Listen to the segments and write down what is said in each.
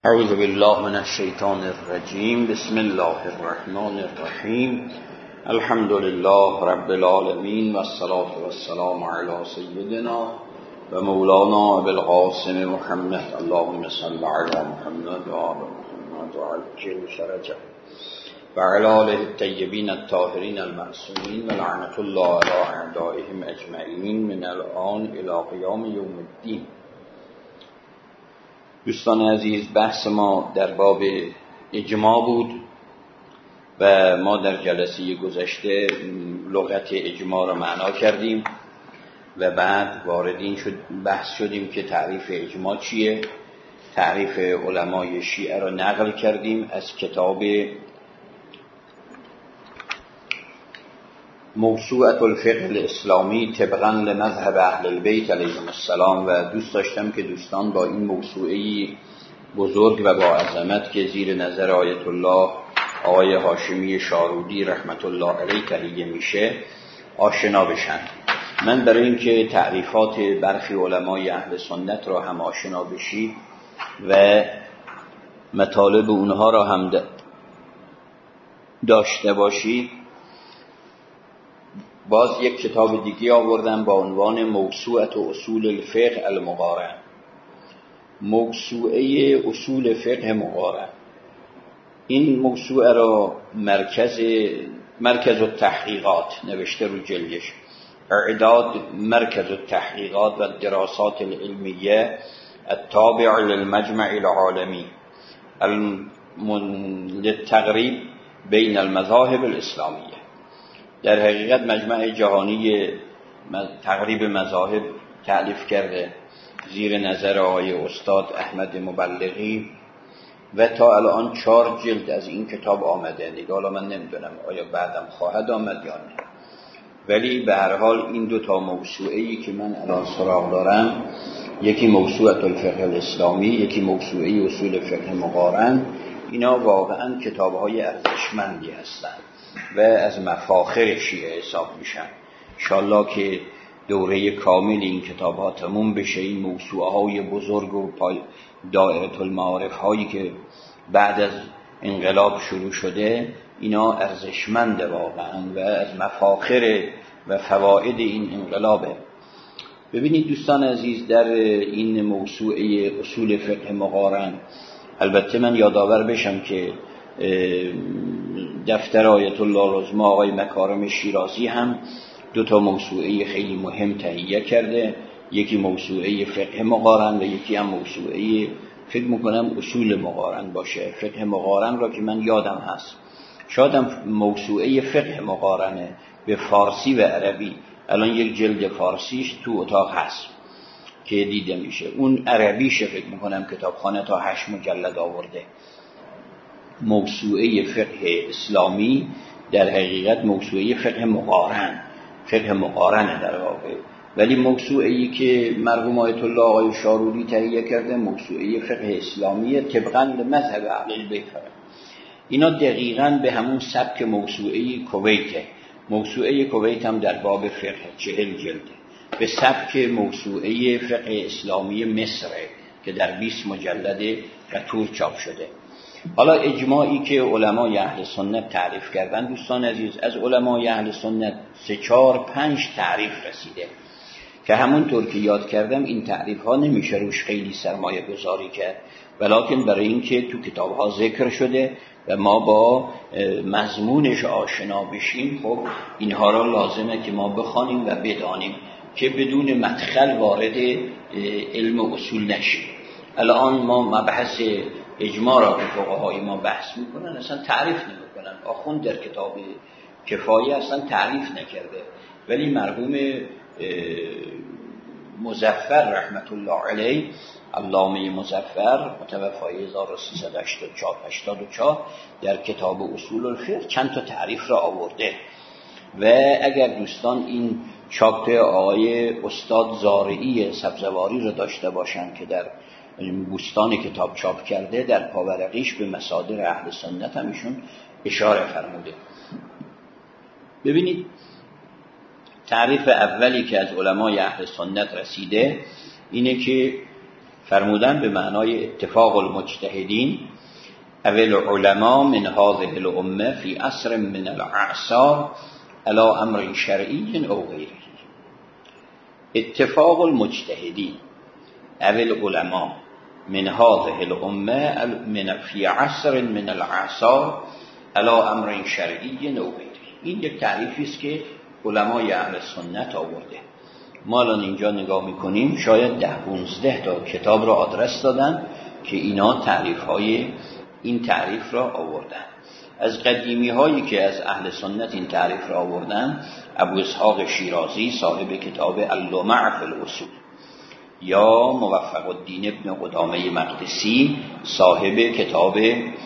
اعوذ بالله من الشیطان الرجیم. بسم الله الرحمن الرحیم. الحمد لله رب العالمین و الصلاة والسلام علی سیدنا و مولانا ابوالقاسم محمد. اللهم صل علی محمد و آل محمد و عجل فرجه و علی آله الطیبین الطاهرین المعصومین و لعنة الله علی اعدائهم اجمعین من الان الی قیام یوم الدین. دوستان عزیز، بحث ما در باب اجماع بود و ما در جلسه گذشته لغت اجماع را معنا کردیم و بعد وارد این بحث شدیم که تعریف اجماع چیه. تعریف علمای شیعه را نقل کردیم از کتاب موسوعة الفقه الاسلامی طبقاً لمذهب اهل البیت علیهم السلام، و دوست داشتم که دوستان با این موسوعه بزرگ و با عظمت که زیر نظر آیت الله آقای هاشمی شارودی رحمت الله علیه تهیه میشه آشنا بشن. من برای اینکه تعریفات برخی علمای اهل سنت را هم آشنا بشید و مطالب اونها را هم داشته باشید، باز یک کتاب دیگه آوردم با عنوان موسوعة اصول الفقه المقارن. موسوعه اصول فقه مقارن. این موسوعه را مرکز التحقیقات نوشته رو جلدش، اعداد مرکز التحقیقات و الدراسات العلمیه التابع للمجمع العالمی للتقریب بین المذاهب الاسلامیه. در حقیقت مجمع جهانی تقریب مذاهب تألیف کرده زیر نظر آقای استاد احمد مبلغی و تا الان 4 جلد از این کتاب آمده. دیگه حالا من نمیدونم آیا بعدم خواهد آمد یا نه، ولی به هر حال این 2 موسوعه‌ای که من الان سراغ دارم، یکی موسوعة الفقه الاسلامی، یکی موسوعه اصول فقه مقارن، اینا واقعا کتاب‌های ارزشمندی هستند و از مفاخر شیعه حساب میشن. انشاءالله که دوره کامل این کتاب ها تموم بشه، این موسوعه های بزرگ و دائره المعارف هایی که بعد از انقلاب شروع شده، اینا ارزشمند واقعا و از مفاخر و فواید این انقلابه. ببینید دوستان عزیز، در این موسوعه اصول فقه مقارن، البته من یادآور بشم که دفتر آیت الله العظمی آقای مکارم شیرازی هم 2 موسوعه خیلی مهم تهیه کرده، یکی موسوعه فقه مقارن و یکی هم موسوعه فکر میکنم اصول مقارن باشه. فقه مقارن را که من یادم هست، شایدم موسوعه فقه مقارنه به فارسی و عربی. الان یک جلد فارسیش تو اتاق هست که دیده میشه، اون عربیش فکر میکنم کتابخانه تا 8 مجلد آورده. موسوعه فقه اسلامی در حقیقت موسوعه فقه مقارنه در واقع، ولی موسوعه‌ای که مرحوم آیت الله آقای شارودی تهیه کرده موسوعه فقه اسلامی طبقاً لمذهب اهل البیت. اینا دقیقاً به همون سبک موسوعه کویته. موسوعه کویت هم در باب فقه 40 جلده، به سبک موسوعه فقه اسلامی مصر که در 20 مجلد و تور چاپ شده. حالا اجماعی که علمای اهل سنت تعریف کردن، دوستان عزیز، از علمای اهل سنت 3 4 5 تعریف رسیده که همونطور که یاد کردم این تعریف ها نمیشه روش خیلی سرمایه گذاری کرد، ولکن برای اینکه تو کتاب ها ذکر شده و ما با مضمونش آشنا بشیم، خب اینها را لازمه که ما بخوانیم و بدانیم که بدون مدخل وارد علم اصول نشیم. الان ما مبحث اجماع را که فقهای ما بحث میکنن اصلا تعریف نمیکنن. آخوند در کتاب کفایه اصلا تعریف نکرده، ولی مرحوم مظفر رحمت الله علیه، علامه مظفر متوفی 1384 در کتاب اصول الفقه چند تا تعریف را آورده. و اگر دوستان این چاپ آقای استاد زارعی سبزواری را داشته باشن که در بوستان کتاب چاپ کرده، در پاورقیش به مصادر اهل سنت هم ایشون اشاره فرموده. ببینید تعریف اولی که از علمای اهل سنت رسیده اینه که فرمودن به معنای اتفاق المجتهدین او العلماء من هذه الامه فی عصر من الاعصار علی امر شرعی او غیره. اتفاق المجتهدین او العلماء من هذه الامه من فی عصر من الاعصار علی امر شرعی او غیره. این یک تعریفی است که علمای اهل سنت آورده. ما الان اینجا نگاه میکنیم شاید 10-15 تا کتاب را آدرس دادن که اینا تعریف‌های این تعریف را آوردن. از قدیمی هایی که از اهل سنت این تعریف را آوردن ابو اسحاق شیرازی صاحب کتاب اللمع فی الاصول، یا موفق الدین ابن قدامه مقدسی صاحب کتاب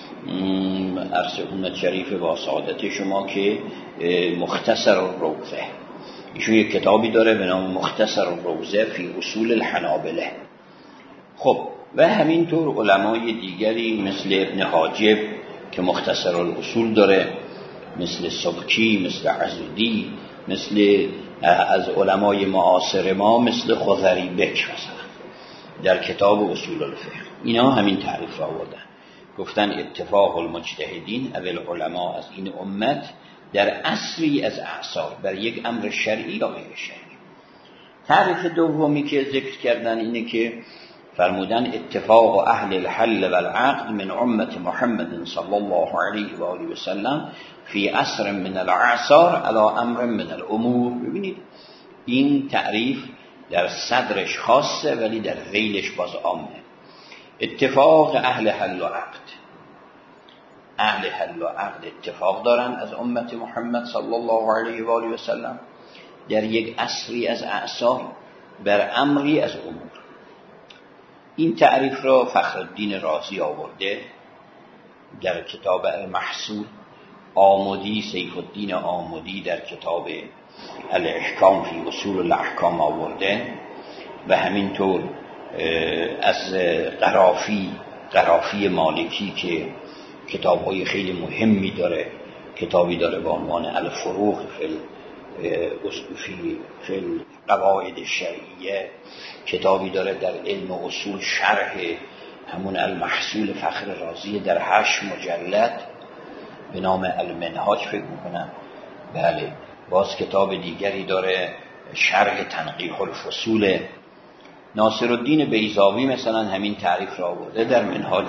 عرض امت شریف با سعادت شما که مختصر الروضه. ایشون یک کتابی داره به نام مختصر الروضه فی اصول الحنابله. خب و همینطور علمای دیگری مثل ابن حاجب که مختصر الاصول داره، مثل سبکی، مثل عزودی، مثل از علمای معاصر ما مثل خضری بک مثلا در کتاب اصول الفقه. اینا همین تعریف را آوردن، گفتن اتفاق المجتهدین او العلماء از این امت در عصری از اعصار بر یک امر شرعی یا غیر شرعی. تعریف دومی که ذکر کردن اینه که فرمودن اتفاق اهل الحل والعقد من امت محمد صلی الله علیه و آله و سلم فی عصر من الاعصار علی امر من الامور. ببینید این تعریف در صدرش خاصه ولی در ذیلش باز عامه. اتفاق اهل حل و عقد، اهل حل و عقد اتفاق دارن از امت محمد صلی الله علیه و آله و سلم در یک عصری از اعصار بر امری از امور. این تعریف را فخرالدین رازی آورده در کتاب المحصول، آمدی سیف الدین آمدی در کتاب الاحکام فی اصول الاحکام آورده و همینطور از قرافی مالکی که کتاب‌های خیلی مهمی داره، کتابی داره با عنوان الفروق فی القواعد الشرعیه، کتابی داره در علم اصول شرح همون المحصول فخر رازی در 8 مجلد به نام المنهاج فکر میکنم. بله، باز کتاب دیگری داره شرح تنقیح الفصول. ناصرالدین بیضاوی مثلا همین تعریف را آورده در منهاج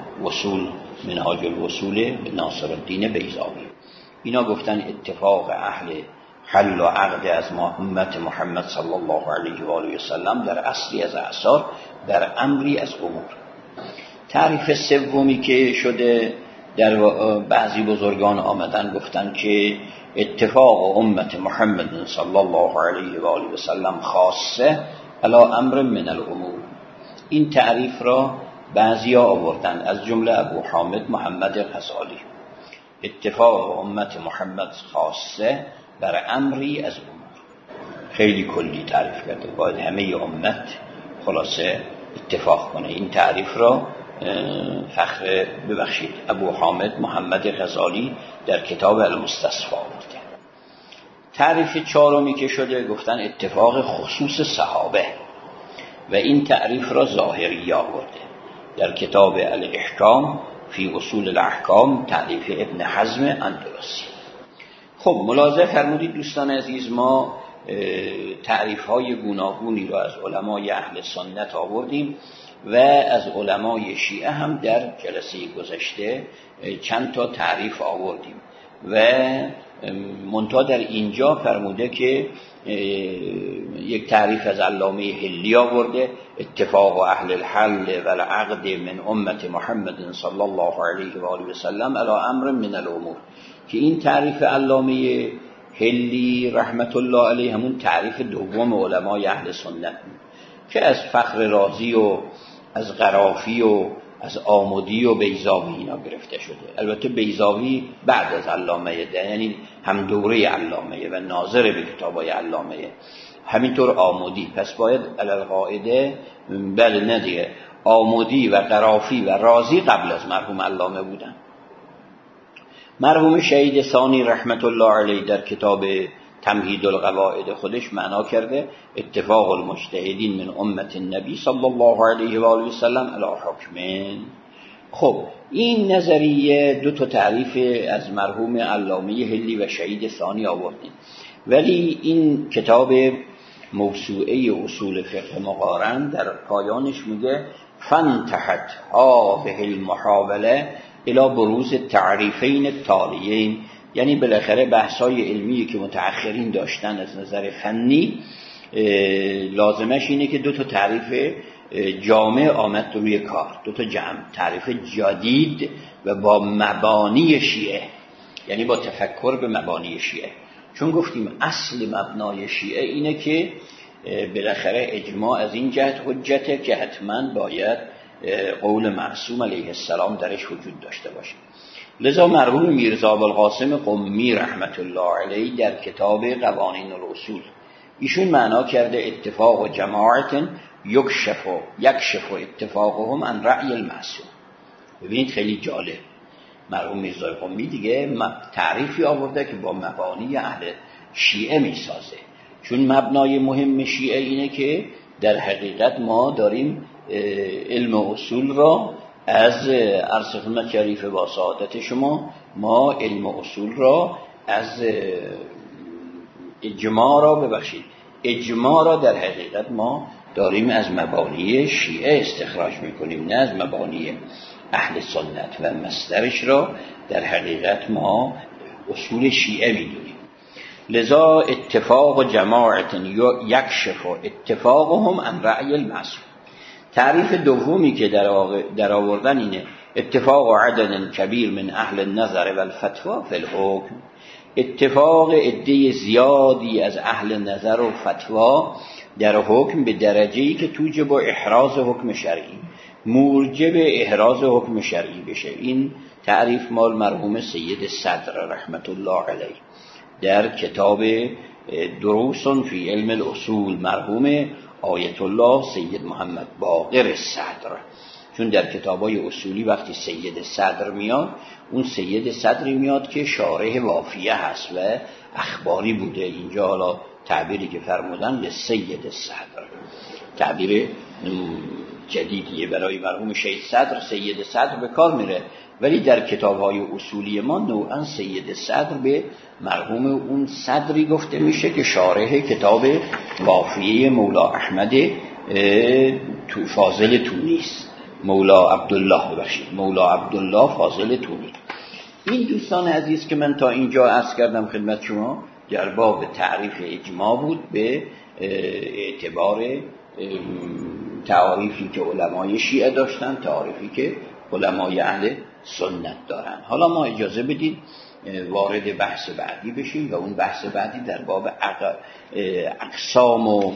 الوصول ناصرالدین بیضاوی. اینا گفتن اتفاق اهل حل و عقد از امت محمد صلی الله علیه و آله و سلم در عصری از اعصار در امری از امور. تعریف سومی که شده در بعضی بزرگان آمدن گفتن که اتفاق امت محمد صلی الله علیه و آله و سلم خاصه علی امر من الامور. این تعریف را بعضیا آوردن از جمله ابو حامد محمد غزالی. اتفاق امت محمد خاصه بر امری از امور. خیلی کلی تعریف کرده، باید همه امت خلاصه اتفاق کنه. این تعریف را ابو حامد محمد غزالی در کتاب المستصفا آورده. تعریف چهارمی که شده گفتن اتفاق خصوص صحابه و این تعریف را ظاهری آورده در کتاب الاحکام فی اصول الاحکام تعریف ابن حزم اندلسی. خب ملاحظه فرمودید دوستان عزیز، ما تعریف‌های گوناگونی را از علمای اهل سنت آوردیم و از علمای شیعه هم در جلسه گذشته چند تا تعریف آوردیم و منتها در اینجا فرموده که یک تعریف از علامه حلی آورده، اتفاق اهل الحل و العقد من امت محمد صلی الله علیه و آله و سلم علی امر من الامور، که این تعریف علامه حلی رحمت الله علیه همون تعریف دوم علمای اهل سنت که از فخر رازی و از قرافی و از آمدی و بیضاوی اینا گرفته شده. البته بیضاوی بعد از علامه ده، یعنی هم دوره علامه و ناظر به کتابای علامه، همینطور آمدی. پس باید القاعده بله ندیه آمدی و قرافی و رازی قبل از مرحوم علامه بودن. مرحوم شهید ثانی رحمت الله علیه در کتاب تمهید القواعد خودش معنا کرده اتفاق المجتهدین من امت النبی صلی الله علیه و آله و سلم علی حکمین. خب این نظریه دو تا تعریف از مرحوم علامه حلی و شهید ثانی آوردیم، ولی این کتاب موسوعه اصول فقه مقارن در پایانش میگه فانتهت هذه المحاوله الى بروز تعریفین التالیین، یعنی بالاخره بحث‌های علمی که متأخرین داشتن از نظر فنی لازمش اینه که دو تا تعریف جامع آمد روی کار، دو تا تعریف جدید و با مبانی شیعه، یعنی با تفکر به مبانی شیعه. چون گفتیم اصل مبنای شیعه اینه که بالاخره اجماع از این جهت حجته که حتما باید قول معصوم علیه السلام درش وجود داشته باشه. لذا مرحوم میرزا ابوالقاسم قمی رحمت الله علیه در کتاب قوانین الاصول ایشون معنا کرده اتفاق و جماعت یکشف اتفاقهم عن رأی المعصوم. ببینید خیلی جالب، مرحوم میرزا قمی دیگه تعریفی آورده که با مبانی اهل شیعه میسازه، چون مبنای مهم شیعه اینه که در حقیقت ما داریم علم اصول را از عرض خدمت شریف با سعادت شما، ما علم اصول را از اجماع را در حقیقت ما داریم از مبانی شیعه استخراج میکنیم، نه از مبانی اهل سنت، و مصدرش را در حقیقت ما اصول شیعه میدونیم. لذا اتفاق و جماعت یکشف اتفاقهم عن رأی المعصوم. تعریف دومی که در آوردن اینه اتفاق عدد کبیر من اهل النظر و الفتوا فی الحکم، اتفاق عده زیادی از اهل نظر و فتوا در حکم به درجه‌ای که توجب احراز حکم شرعی، موجب احراز حکم شرعی بشه. این تعریف مال مرحوم سید صدر رحمت الله علیه در کتاب دروس فی علم الاصول، مرحوم آیت الله سید محمد باقر صدر. چون در کتابای اصولی وقتی سید صدر میاد، اون سید صدری میاد که شارح وافیه هست و اخباری بوده. اینجا حالا تعبیری که فرمودن به سید صدر تعبیر جدیدیه برای مرحوم شهید صدر. سید صدر به کار میره، ولی در کتاب‌های اصولی ما نوعا سید صدر به مرحوم اون صدری گفته میشه که شارح کتاب وافیه مولا احمد فاضل تونیس، مولا عبدالله فاضل تونی. این دوستان عزیز که من تا اینجا عرض کردم خدمت شما در باب تعریف اجماع بود به اعتبار تعاریفی که علمای شیعه داشتن، تعاریفی که علمای اهل سنت دارن. حالا ما اجازه بدید وارد بحث بعدی بشیم و اون بحث بعدی در باب اقسام و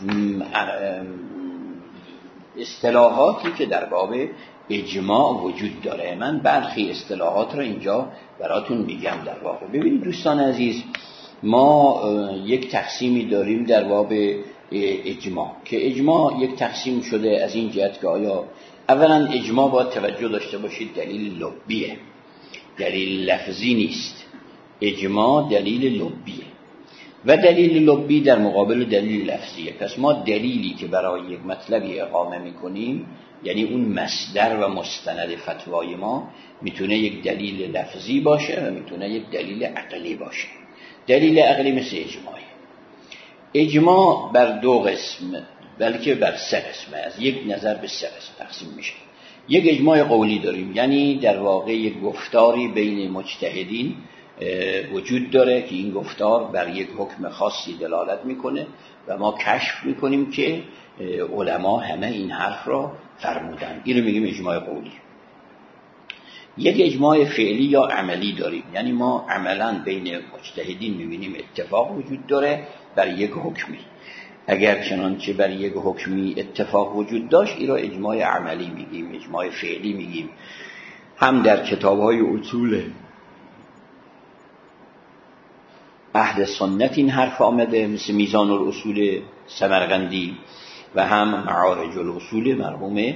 اصطلاحاتی که در باب اجماع وجود داره. من برخی اصطلاحات را اینجا براتون میگم. در واقع ببینید دوستان عزیز، ما یک تقسیمی داریم در باب اجماع که اجماع یک تقسیم شده از این جهت که آیا اولا اجماع باید توجه داشته باشید دلیل لبیه، دلیل لفظی نیست. اجماع دلیل لبیه و دلیل لبی در مقابل دلیل لفظیه. پس ما دلیلی که برای یک مطلبی اقامه میکنیم، یعنی اون مصدر و مستند فتوای ما، میتونه یک دلیل لفظی باشه و میتونه یک دلیل عقلی باشه. دلیل عقلی مثل اجماعی. اجماع بر دو قسم بلکه بر سه قسمه، از یک نظر به سه قسم تقسیم میشه. یک اجماع قولی داریم، یعنی در واقع یک گفتاری بین مجتهدین وجود داره که این گفتار بر یک حکم خاصی دلالت میکنه و ما کشف میکنیم که علما همه این حرف را فرمودن. این رو میگیم اجماع قولی. یک اجماع فعلی یا عملی داریم، یعنی ما عملا بین مجتهدین میبینیم اتفاق وجود داره بر یک حکمی. اگر چنانچه بر یک حکمی اتفاق وجود داشت، این را اجماع عملی میگیم، اجماع فعلی میگیم. هم در کتاب‌های اصول اهل سنت این حرف آمده، مثل میزان الاصول سمرقندی و هم معارج الاصول مرحوم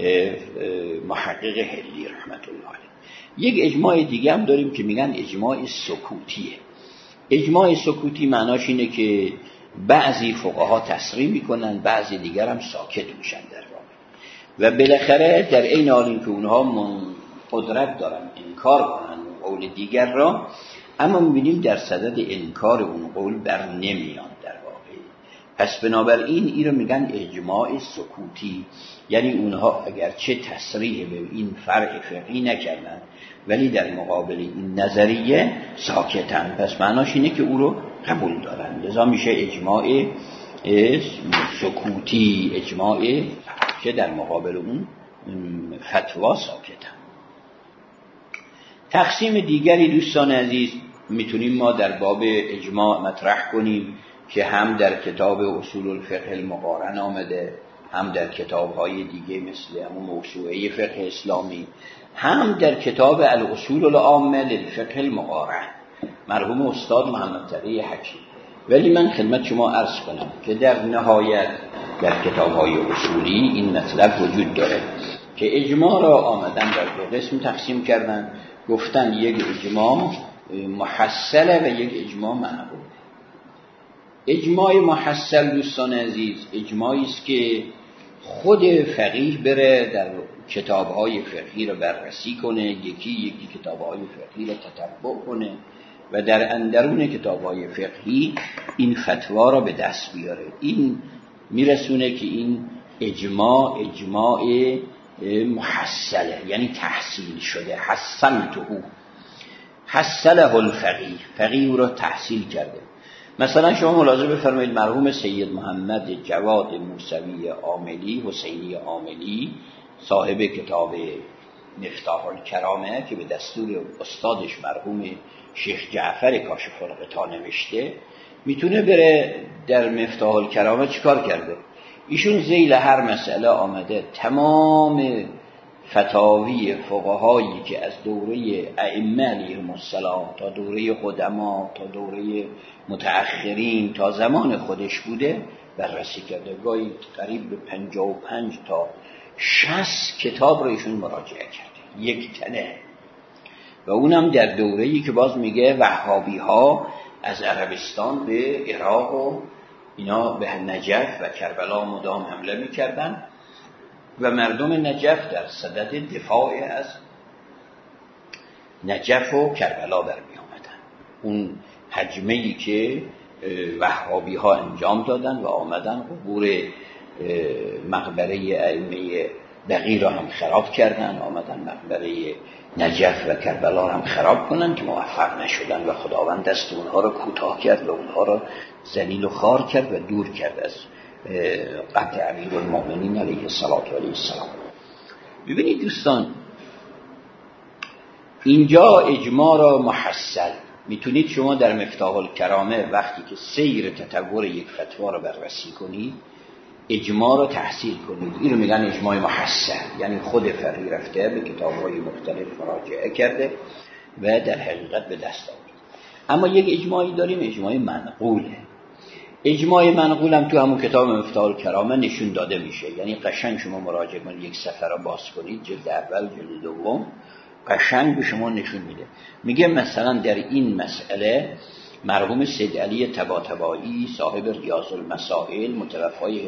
محقق حلی رحمت الله علیه. یک اجماع دیگه هم داریم که میگن اجماع سکوتیه. اجماع سکوتی معناش اینه که بعضی فقها تصریح میکنن، بعضی دیگر هم ساکت میشن در واقع، و بالاخره در این حال این که اونها قدرت دارن انکار کنن قول دیگر را، اما میبینیم در صدد انکار اون قول بر نمیان در واقع. پس بنابراین این رو میگن اجماع سکوتی، یعنی اونها اگرچه تصریح به این فرع فقهی نکردن ولی در مقابل این نظریه ساکتن، پس معناش اینه که او رو قبول دارن، لذا میشه اجماع سکوتی، اجماع که در مقابل اون فتوا ساکتن. تقسیم دیگری دوستان عزیز میتونیم ما در باب اجماع مطرح کنیم که هم در کتاب اصول الفقه المقارن آمده، هم در کتاب‌های دیگه مثل همون موسوعه فقه اسلامی، هم در کتاب الاصول العامه للفقه المقارن مرحوم استاد محمد تقی حکیم. ولی من خدمت شما عرض کنم که در نهایت در کتاب‌های اصولی این مطلب وجود داره که اجماع را آمدن در دو قسم تقسیم کردن، گفتن یک اجماع محصله و یک اجماع منقول. اجماع محصل دوستان عزیز اجماعی است که خود فقیه بره در کتاب‌های فقهی رو بررسی کنه، یکی کتاب‌های فقهی رو تتبع کنه و در اندرون کتاب‌های فقهی این فتوا رو به دست بیاره. این میرسونه که این اجماع محصله، یعنی تحصیل شده. حصله الفقیه، فقیه او را تحصیل کرده. مثلا شما ملاحظه بفرمایید مرحوم سید محمد جواد موسوی عاملی، حسینی عاملی، صاحب کتاب مفتاح الکرامه که به دستور استادش مرحوم شیخ جعفر کاشف الغطا نوشته، میتونه بره در مفتاح الکرامه چیکار کرده؟ ایشون ذیل هر مسئله آمده تمام فتاوی فقهایی که از دوره ائمه علیهم السلام تا دوره قدما تا دوره متأخرین تا زمان خودش بوده بررسی کرده. گاهی قریب به 55 تا 60 کتاب رو ایشون مراجعه کرده، یک تنه، و اونم در دوره‌ای که باز میگه وهابی ها از عربستان به عراق و اینا به نجف و کربلا مدام حمله میکردن و مردم نجف در صدد دفاع از نجف و کربلا برمی آمدن. اون هجمه‌ای که وهابی ها انجام دادن و آمدن قبور مقبره ائمه بقیع را هم خراب کردن، آمدن مقبره نجف و کربلا هم خراب کنن که موفق نشدن و خداوند دست اونها را کوتاه کرد و اونها را ذلیل و خوار کرد و دور کرد از قتل امیرالمومنین علیه السلام. ببینید دوستان، اینجا اجماع را محصل میتونید شما در مفتاح الکرامه وقتی که سیر تطور یک فتوا را بررسی کنید اجماع را تحصیل کنید. این رو میگن اجماع محصل، یعنی خود فقیه رفته به کتاب‌های مختلف مراجعه کرده و در حقیقت به دست آورده. اما یک اجماعی داریم، اجماع منقوله. اجماع منقول هم تو همون کتاب مفتاح الکرامه نشون داده میشه، یعنی قشنگ شما مراجعه کنید، یک صفحه را باز کنید، جلد اول جلد دوم، قشنگ به شما نشون میده. میگه مثلا در این مسئله مرحوم سید علی طباطبایی صاحب ریاض المسائل متوفای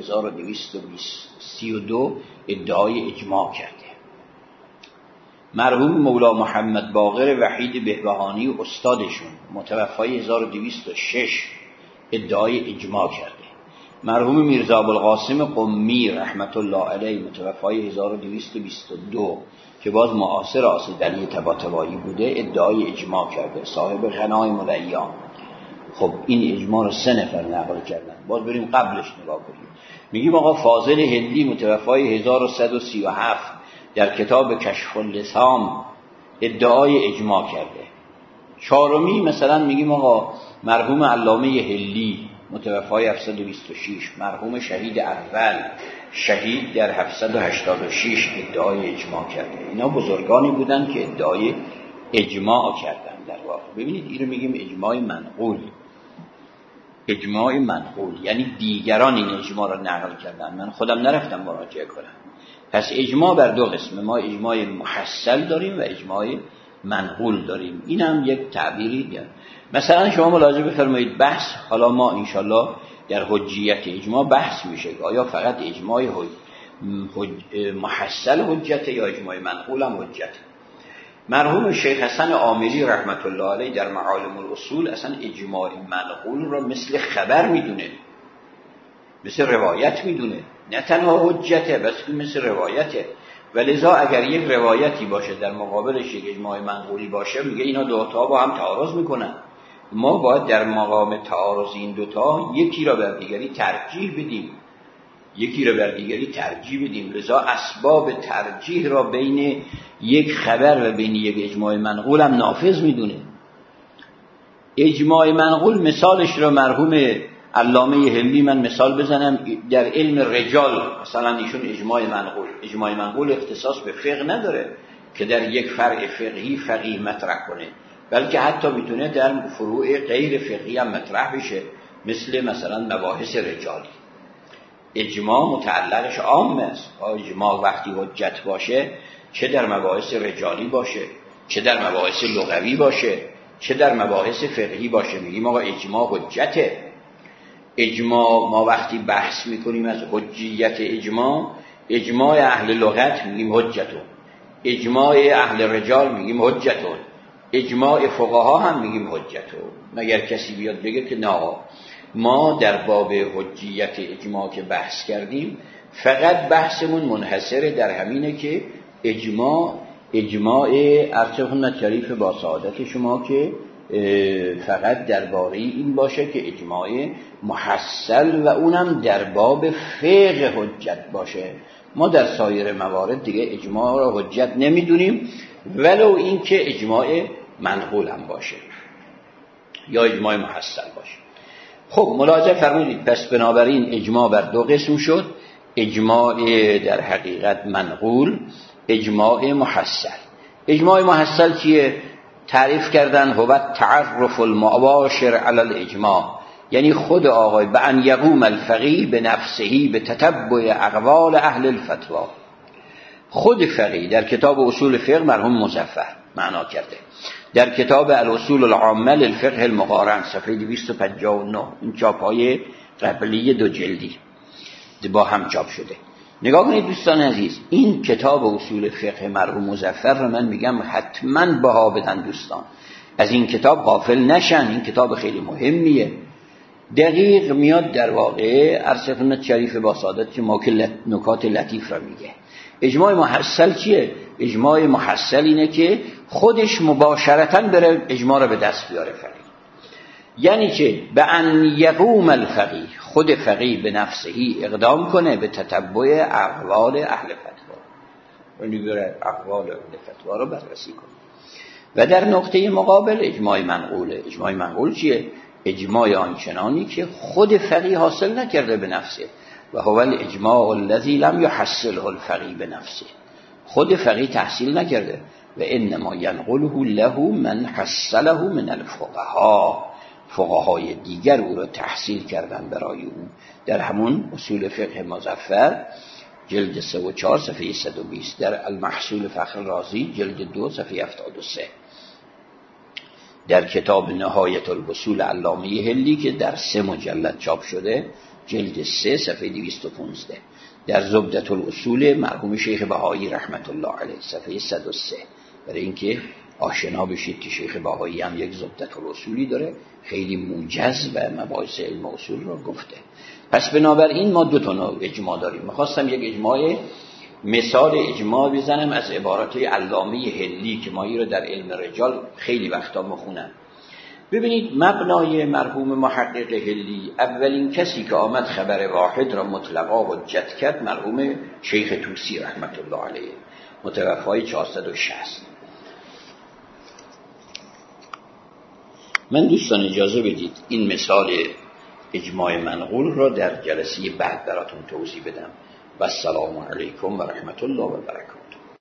1232 ادعای اجماع کرده. مرحوم مولا محمد باقر وحید بهبهانی و استادشون متوفای 1206 ادعای اجماع کرده. مرحوم میرزا ابوالقاسم قمی رحمت الله علیه متوفای 1222 که باز معاصر سید علی طباطبایی بوده ادعای اجماع کرده، صاحب غنایم الایام. خب این اجماع رو 3 نفر نقل کردن. باز بریم قبلش نگاه کنیم. میگیم آقا فاضل هندی متوفای 1137 در کتاب کشف اللسام ادعای اجماع کرده. 4می مثلا میگیم آقا مرحوم علامه هلی متوفای 726، مرحوم شهید اول شهید در 786 ادعای اجماع کرده. اینا بزرگانی بودن که ادعای اجماع کردن در واقع. ببینید این رو میگیم اجماع منقول. اجماع منقول یعنی دیگران این اجماع رو نقل کردن، من خودم نرفتم مراجعه کنم. پس اجماع بر 2 قسمه، ما اجماع محصل داریم و اجماع منقول داریم. این هم یک تعبیری دیگه. مثلا شما ملاحظه بفرمایید بحث، حالا ما انشالله در حجیت اجماع بحث میشه آیا فقط اجماع محصل حجته یا اجماع منقول هم حجته. مرحوم شیخ حسن عاملی رحمت الله علیه در معالم الاصول اصلا اجماع منقول را مثل خبر میدونه، مثل روایت میدونه، نه تنها حجته بلکه مثل روایته. ولذا اگر یک روایتی باشه در مقابلش یک اجماع منقولی باشه، میگه اینا دوتا با هم تعارض میکنن، ما باید در مقام تعارض این دوتا یکی را بر دیگری ترجیح بدیم، لذا اسباب ترجیح را بین یک خبر و بین یک اجماع منقول هم نافذ میدونه. اجماع منقول مثالش را مرحوم علامه هندی من مثال بزنم در علم رجال، مثلا ایشون اجماع منقول اختصاص به فقه نداره که در یک فرع فقهی فقیه مطرح کنه، بلکه حتی میتونه در فروع غیر فقهی هم مطرح بشه، مثلا مباحث رجالی. اجماع متعلقش عام است. اجماع وقتی حجت باشه، چه در مباحث رجالی باشه، چه در مباحث لغوی باشه، چه در مباحث فقهی باشه، میگیم آقا اجماع حجته. اجماع ما وقتی بحث میکنیم از حجیت اجماع اهل لغت میگیم حجتون، اجماع اهل رجال میگیم حجتون، اجماع فقها هم میگیم حجتون. مگر کسی بیاد بگه که نه ما در باب حجیت اجماع که بحث کردیم فقط بحثمون منحصر در همینه که اجماع ارچه شریف با سعادت شما که فقط درباره این باشه که اجماع محصل و اونم در باب فقه حجت باشه. ما در سایر موارد دیگه اجماع را حجت نمیدونیم، ولو این که اجماع منقول هم باشه یا اجماع محصل باشه. خب ملاحظه فرمودید، پس بنابراین اجماع بر دو قسم شد، اجماع در حقیقت منقول، اجماع محصل. اجماع محصل چیه؟ تعریف کردن هو تعرف المباشر علی الاجماع، یعنی خود آقای به ان یقوم الفقیه به نفسهی به تتبع اقوال اهل الفتوا. خود فقیه در کتاب اصول فقه مرحوم مظفر معنا کرده، در کتاب الاصول العامه للفقه المقارن صفحه 259، این چاپ‌های قبلی دو جلدی با هم چاپ شده. نگاه کنید دوستان عزیز، این کتاب اصول فقه مرحوم مظفر رو من میگم حتما بها بدن دوستان، از این کتاب غافل نشن، این کتاب خیلی مهمیه. دقیق میاد در واقع ارسطو شریف با سعادت که نکات لطیف را میگه. اجماع محصل چیه؟ اجماع محصل اینه که خودش مباشرتاً بره اجماع را به دست بیاره فقیه، یعنی که به ان یقوم الفقیه، خود فقیه به نفسهی اقدام کنه به تتبع اقوال اهل فتوا، یعنی بره اقوال اهل فتوا رو بررسی کنه. و در نقطه مقابل اجماع منقوله. اجماع منقول چیه؟ اجماع آنچنانی که خود فقیه حاصل نکرده به نفسه، و هو الاجماع الذی لم یحصله الفقیه به نفسه، خود فقیه تحصیل نکرده و انما ینقله له من حصله من الفقهاء، فقهای دیگر او را تحصیل کردن برای او. در همون اصول فقه مظفر جلد 3 و 4 صفحه 120، در المحصول فخر رازی جلد 2 صفحه 73، در کتاب نهایت الوصول علامه هلی که در 3 مجلد چاپ شده جلد 3 صفحه 215، در زبدة الاصول مرحوم شیخ بهایی رحمت الله علیه صفحه 103. برای اینکه آشنا بشید که شیخ بهایی هم یک زبدة الاصولی داره خیلی موجز و مباحث علم اصول رو گفته. پس بنابراین ما دو تا نوع اجماع داریم. می‌خواستم یک اجماع مثال اجماع بزنم از عبارات علامه هلی که ما این رو در علم رجال خیلی وقتا میخونم. ببینید مبنای مرحوم محقق هلی، اولین کسی که آمد خبر واحد را مطلقا حجت کرد مرحوم شیخ طوسی رحمت الله علیه متوفای 460. من دوستان اجازه بدید این مثال اجماع منقول را در جلسه بعد براتون توضیح بدم. و السلام علیکم و رحمت الله و برکاته.